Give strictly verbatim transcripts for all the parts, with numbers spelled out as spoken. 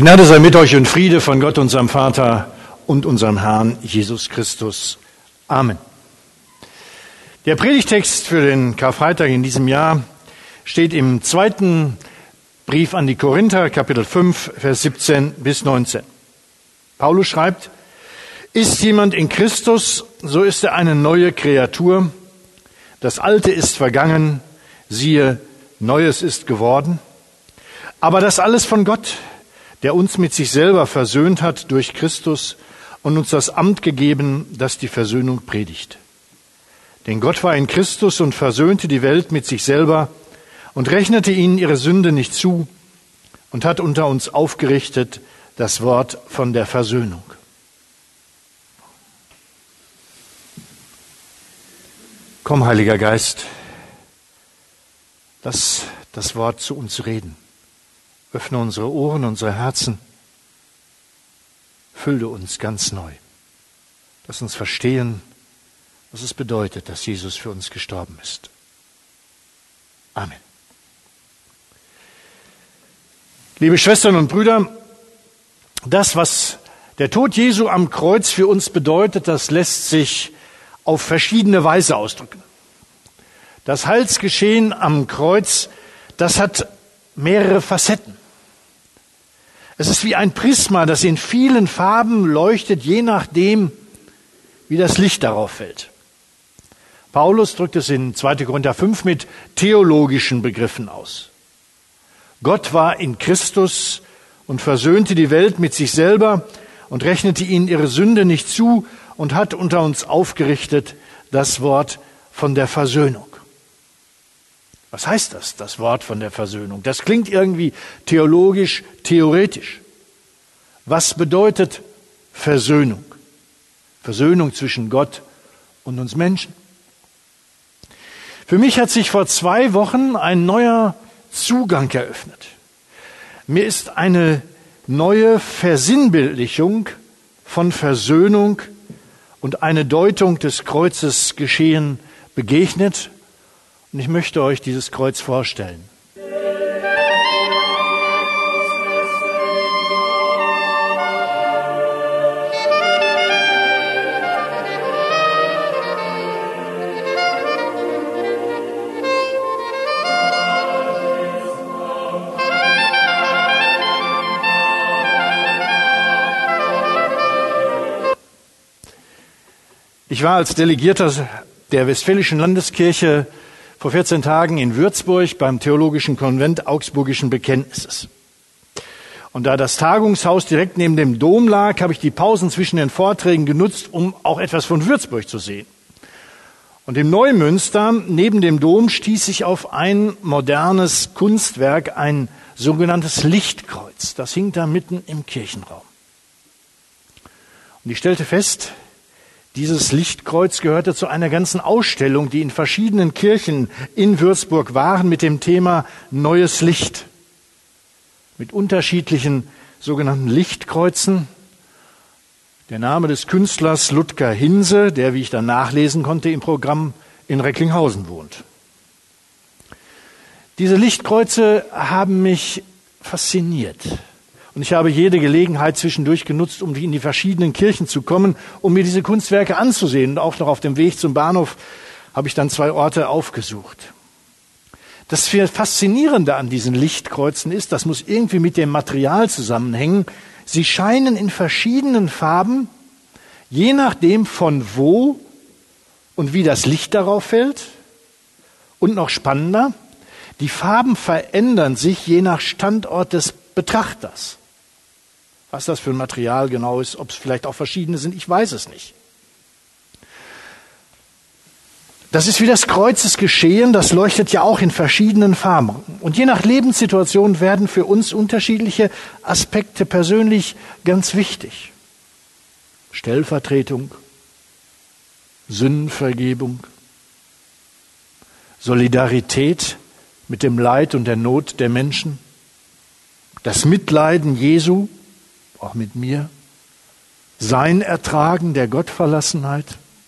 Gnade sei mit euch und Friede von Gott, unserem Vater und unserem Herrn Jesus Christus. Amen. Der Predigtext für den Karfreitag in diesem Jahr steht im zweiten Brief an die Korinther, Kapitel fünf, Vers siebzehn bis neunzehn. Paulus schreibt: Ist jemand in Christus, so ist er eine neue Kreatur. Das Alte ist vergangen, siehe, Neues ist geworden. Aber das alles von Gott, der uns mit sich selber versöhnt hat durch Christus und uns das Amt gegeben, das die Versöhnung predigt. Denn Gott war in Christus und versöhnte die Welt mit sich selber und rechnete ihnen ihre Sünde nicht zu und hat unter uns aufgerichtet das Wort von der Versöhnung. Komm, Heiliger Geist, lass das Wort zu uns reden. Öffne unsere Ohren, unsere Herzen. Fülle uns ganz neu. Lass uns verstehen, was es bedeutet, dass Jesus für uns gestorben ist. Amen. Liebe Schwestern und Brüder, das, was der Tod Jesu am Kreuz für uns bedeutet, das lässt sich auf verschiedene Weise ausdrücken. Das Heilsgeschehen am Kreuz, das hat mehrere Facetten. Es ist wie ein Prisma, das in vielen Farben leuchtet, je nachdem, wie das Licht darauf fällt. Paulus drückt es in zweiter Korinther fünf mit theologischen Begriffen aus. Gott war in Christus und versöhnte die Welt mit sich selber und rechnete ihnen ihre Sünde nicht zu und hat unter uns aufgerichtet das Wort von der Versöhnung. Was heißt das, das Wort von der Versöhnung? Das klingt irgendwie theologisch, theoretisch. Was bedeutet Versöhnung? Versöhnung zwischen Gott und uns Menschen. Für mich hat sich vor zwei Wochen ein neuer Zugang eröffnet. Mir ist eine neue Versinnbildlichung von Versöhnung und eine Deutung des Kreuzes geschehen begegnet. Und ich möchte euch dieses Kreuz vorstellen. Ich war als Delegierter der Westfälischen Landeskirche vor vierzehn Tagen in Würzburg beim Theologischen Konvent Augsburgischen Bekenntnisses. Und da das Tagungshaus direkt neben dem Dom lag, habe ich die Pausen zwischen den Vorträgen genutzt, um auch etwas von Würzburg zu sehen. Und im Neumünster, neben dem Dom, stieß ich auf ein modernes Kunstwerk, ein sogenanntes Lichtkreuz. Das hing da mitten im Kirchenraum. Und ich stellte fest, dieses Lichtkreuz gehörte zu einer ganzen Ausstellung, die in verschiedenen Kirchen in Würzburg waren, mit dem Thema Neues Licht. Mit unterschiedlichen sogenannten Lichtkreuzen. Der Name des Künstlers Ludger Hinse, der, wie ich dann nachlesen konnte, im Programm in Recklinghausen wohnt. Diese Lichtkreuze haben mich fasziniert. Und ich habe jede Gelegenheit zwischendurch genutzt, um in die verschiedenen Kirchen zu kommen, um mir diese Kunstwerke anzusehen. Und auch noch auf dem Weg zum Bahnhof habe ich dann zwei Orte aufgesucht. Das Faszinierende an diesen Lichtkreuzen ist, das muss irgendwie mit dem Material zusammenhängen. Sie scheinen in verschiedenen Farben, je nachdem von wo und wie das Licht darauf fällt. Und noch spannender, die Farben verändern sich je nach Standort des Betrachters. Was das für ein Material genau ist, ob es vielleicht auch verschiedene sind, ich weiß es nicht. Das ist wie das Kreuzesgeschehen, das leuchtet ja auch in verschiedenen Farben. Und je nach Lebenssituation werden für uns unterschiedliche Aspekte persönlich ganz wichtig. Stellvertretung, Sündenvergebung, Solidarität mit dem Leid und der Not der Menschen, das Mitleiden Jesu, auch mit mir, sein Ertragen der Gottverlassenheit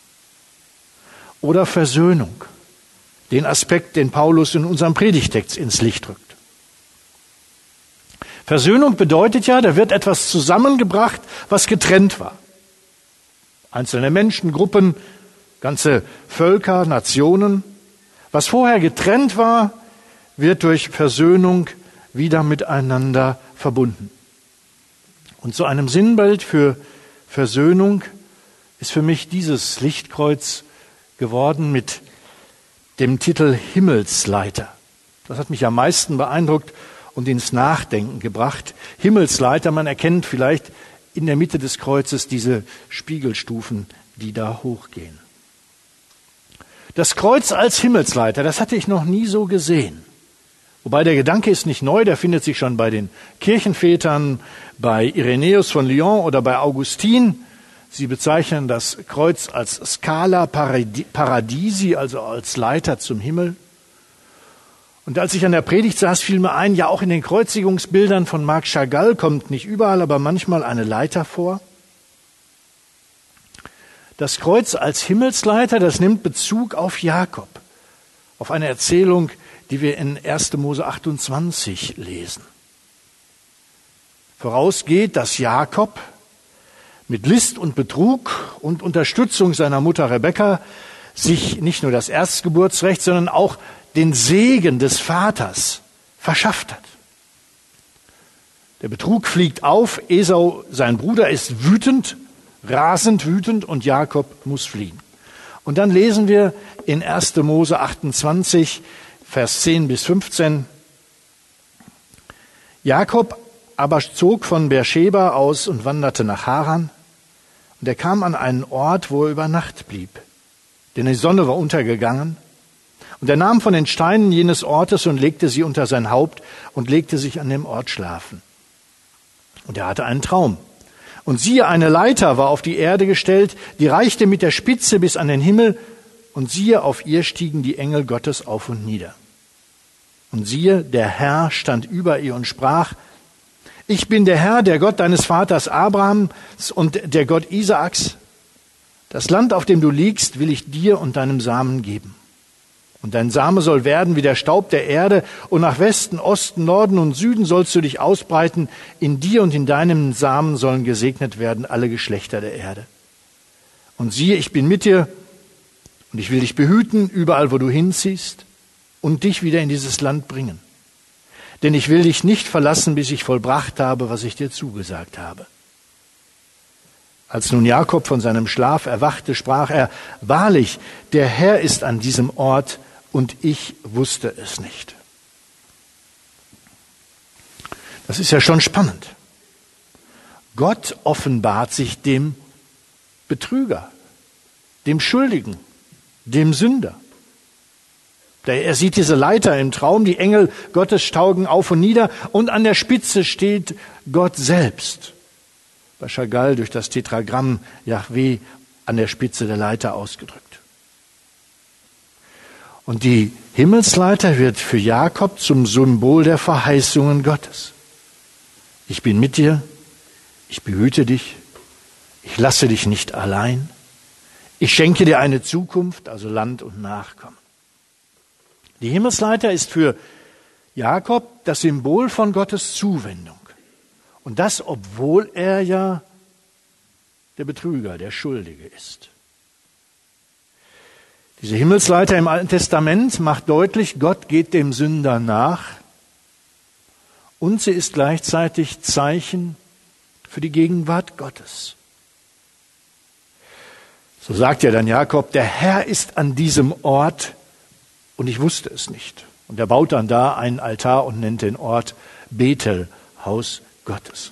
oder Versöhnung, den Aspekt, den Paulus in unserem Predigtext ins Licht rückt. Versöhnung bedeutet ja, da wird etwas zusammengebracht, was getrennt war. Einzelne Menschen, Gruppen, ganze Völker, Nationen. Was vorher getrennt war, wird durch Versöhnung wieder miteinander verbunden. Und zu einem Sinnbild für Versöhnung ist für mich dieses Lichtkreuz geworden mit dem Titel Himmelsleiter. Das hat mich am meisten beeindruckt und ins Nachdenken gebracht. Himmelsleiter, man erkennt vielleicht in der Mitte des Kreuzes diese Spiegelstufen, die da hochgehen. Das Kreuz als Himmelsleiter, das hatte ich noch nie so gesehen. Wobei der Gedanke ist nicht neu, der findet sich schon bei den Kirchenvätern, bei Irenäus von Lyon oder bei Augustin. Sie bezeichnen das Kreuz als Scala Paradisi, also als Leiter zum Himmel. Und als ich an der Predigt saß, fiel mir ein, ja auch in den Kreuzigungsbildern von Marc Chagall kommt nicht überall, aber manchmal eine Leiter vor. Das Kreuz als Himmelsleiter, das nimmt Bezug auf Jakob, auf eine Erzählung, die wir in erster Mose achtundzwanzig lesen. Vorausgeht, dass Jakob mit List und Betrug und Unterstützung seiner Mutter Rebekka sich nicht nur das Erstgeburtsrecht, sondern auch den Segen des Vaters verschafft hat. Der Betrug fliegt auf, Esau, sein Bruder, ist wütend, rasend wütend und Jakob muss fliehen. Und dann lesen wir in erster Mose achtundzwanzig, Vers zehn bis fünfzehn. Jakob aber zog von Beersheba aus und wanderte nach Haran. Und er kam an einen Ort, wo er über Nacht blieb, denn die Sonne war untergegangen. Und er nahm von den Steinen jenes Ortes und legte sie unter sein Haupt und legte sich an dem Ort schlafen. Und er hatte einen Traum. Und siehe, eine Leiter war auf die Erde gestellt, die reichte mit der Spitze bis an den Himmel. Und siehe, auf ihr stiegen die Engel Gottes auf und nieder. Und siehe, der Herr stand über ihr und sprach: Ich bin der Herr, der Gott deines Vaters Abrahams und der Gott Isaaks. Das Land, auf dem du liegst, will ich dir und deinem Samen geben. Und dein Same soll werden wie der Staub der Erde, und nach Westen, Osten, Norden und Süden sollst du dich ausbreiten. In dir und in deinem Samen sollen gesegnet werden alle Geschlechter der Erde. Und siehe, ich bin mit dir, und ich will dich behüten, überall wo du hinziehst, und dich wieder in dieses Land bringen. Denn ich will dich nicht verlassen, bis ich vollbracht habe, was ich dir zugesagt habe. Als nun Jakob von seinem Schlaf erwachte, sprach er: Wahrlich, der Herr ist an diesem Ort, und ich wusste es nicht. Das ist ja schon spannend. Gott offenbart sich dem Betrüger, dem Schuldigen, dem Sünder. Er sieht diese Leiter im Traum, die Engel Gottes staugen auf und nieder, und an der Spitze steht Gott selbst. Bei Chagall durch das Tetragramm Jahwe an der Spitze der Leiter ausgedrückt. Und die Himmelsleiter wird für Jakob zum Symbol der Verheißungen Gottes. Ich bin mit dir, ich behüte dich, ich lasse dich nicht allein, ich schenke dir eine Zukunft, also Land und Nachkommen. Die Himmelsleiter ist für Jakob das Symbol von Gottes Zuwendung. Und das, obwohl er ja der Betrüger, der Schuldige ist. Diese Himmelsleiter im Alten Testament macht deutlich, Gott geht dem Sünder nach, und sie ist gleichzeitig Zeichen für die Gegenwart Gottes. So sagt ja dann Jakob: Der Herr ist an diesem Ort, und ich wusste es nicht. Und er baut dann da einen Altar und nennt den Ort Bethel, Haus Gottes.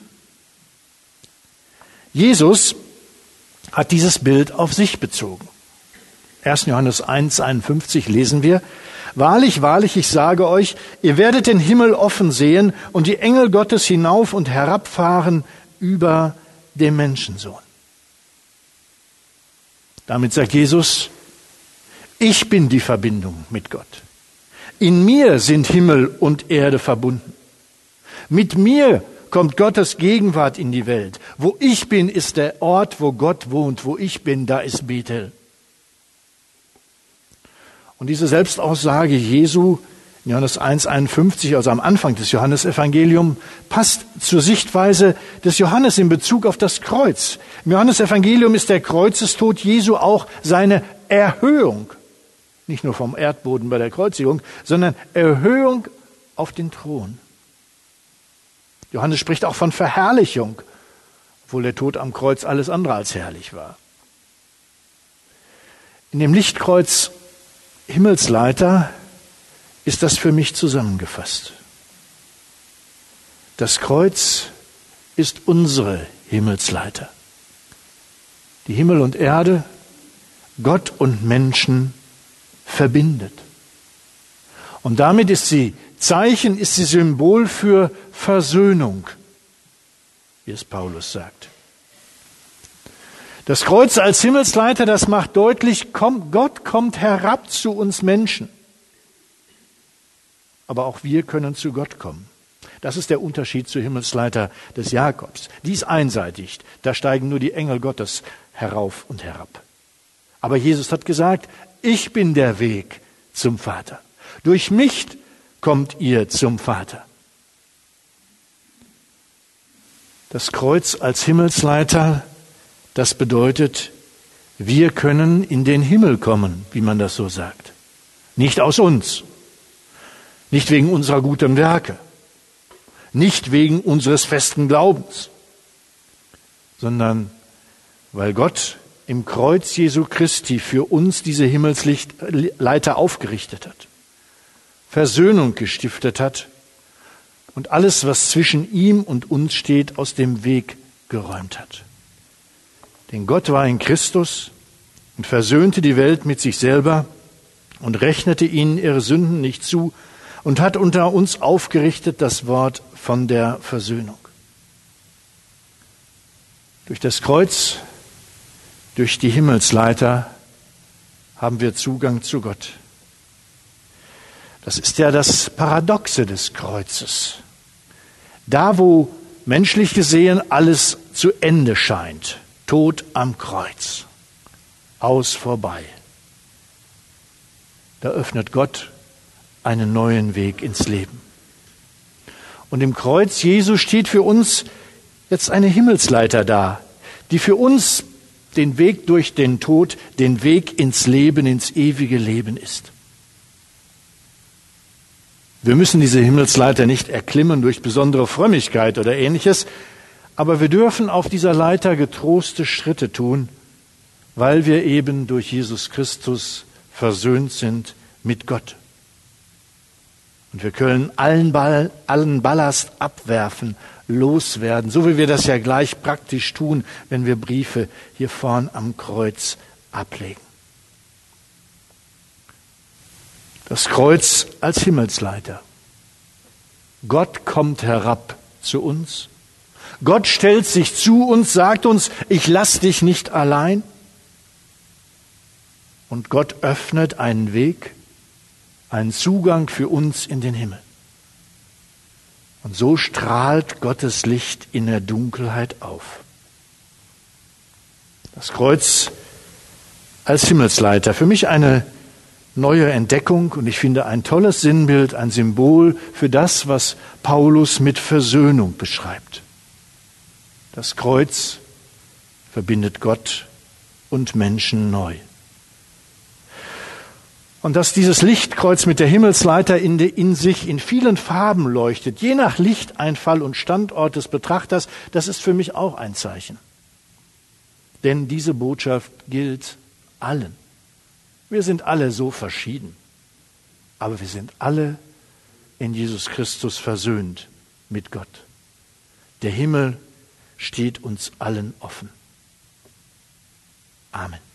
Jesus hat dieses Bild auf sich bezogen. erster Johannes eins einundfünfzig lesen wir: Wahrlich, wahrlich, ich sage euch, ihr werdet den Himmel offen sehen und die Engel Gottes hinauf und herabfahren über dem Menschensohn. Damit sagt Jesus: Ich bin die Verbindung mit Gott. In mir sind Himmel und Erde verbunden. Mit mir kommt Gottes Gegenwart in die Welt. Wo ich bin, ist der Ort, wo Gott wohnt. Wo ich bin, da ist Bethel. Und diese Selbstaussage Jesu in Johannes eins einundfünfzig, also am Anfang des Johannesevangeliums, passt zur Sichtweise des Johannes in Bezug auf das Kreuz. Im Johannesevangelium ist der Kreuzestod Jesu auch seine Erhöhung. Nicht nur vom Erdboden bei der Kreuzigung, sondern Erhöhung auf den Thron. Johannes spricht auch von Verherrlichung, obwohl der Tod am Kreuz alles andere als herrlich war. In dem Lichtkreuz Himmelsleiter ist das für mich zusammengefasst. Das Kreuz ist unsere Himmelsleiter. Die Himmel und Erde, Gott und Menschen verbindet. Und damit ist sie Zeichen, ist sie Symbol für Versöhnung, wie es Paulus sagt. Das Kreuz als Himmelsleiter, das macht deutlich, komm, Gott kommt herab zu uns Menschen. Aber auch wir können zu Gott kommen. Das ist der Unterschied zur Himmelsleiter des Jakobs. Die ist einseitig. Da steigen nur die Engel Gottes herauf und herab. Aber Jesus hat gesagt, ich bin der Weg zum Vater. Durch mich kommt ihr zum Vater. Das Kreuz als Himmelsleiter, das bedeutet, wir können in den Himmel kommen, wie man das so sagt. Nicht aus uns. Nicht wegen unserer guten Werke, nicht wegen unseres festen Glaubens, sondern weil Gott im Kreuz Jesu Christi für uns diese Himmelsleiter aufgerichtet hat, Versöhnung gestiftet hat und alles, was zwischen ihm und uns steht, aus dem Weg geräumt hat. Denn Gott war in Christus und versöhnte die Welt mit sich selber und rechnete ihnen ihre Sünden nicht zu, und hat unter uns aufgerichtet das Wort von der Versöhnung. Durch das Kreuz, durch die Himmelsleiter haben wir Zugang zu Gott. Das ist ja das Paradoxe des Kreuzes. Da, wo menschlich gesehen alles zu Ende scheint, Tod am Kreuz, aus vorbei, da öffnet Gott einen neuen Weg ins Leben. Und im Kreuz Jesu steht für uns jetzt eine Himmelsleiter da, die für uns den Weg durch den Tod, den Weg ins Leben, ins ewige Leben ist. Wir müssen diese Himmelsleiter nicht erklimmen durch besondere Frömmigkeit oder Ähnliches, aber wir dürfen auf dieser Leiter getroste Schritte tun, weil wir eben durch Jesus Christus versöhnt sind mit Gott. Und wir können allen, Ball, allen Ballast abwerfen, loswerden, so wie wir das ja gleich praktisch tun, wenn wir Briefe hier vorn am Kreuz ablegen. Das Kreuz als Himmelsleiter. Gott kommt herab zu uns. Gott stellt sich zu uns, sagt uns, ich lass dich nicht allein. Und Gott öffnet einen Weg, einen Zugang für uns in den Himmel. Und so strahlt Gottes Licht in der Dunkelheit auf. Das Kreuz als Himmelsleiter. Für mich eine neue Entdeckung und ich finde ein tolles Sinnbild, ein Symbol für das, was Paulus mit Versöhnung beschreibt. Das Kreuz verbindet Gott und Menschen neu. Und dass dieses Lichtkreuz mit der Himmelsleiter in, de, in sich in vielen Farben leuchtet, je nach Lichteinfall und Standort des Betrachters, das ist für mich auch ein Zeichen. Denn diese Botschaft gilt allen. Wir sind alle so verschieden, aber wir sind alle in Jesus Christus versöhnt mit Gott. Der Himmel steht uns allen offen. Amen.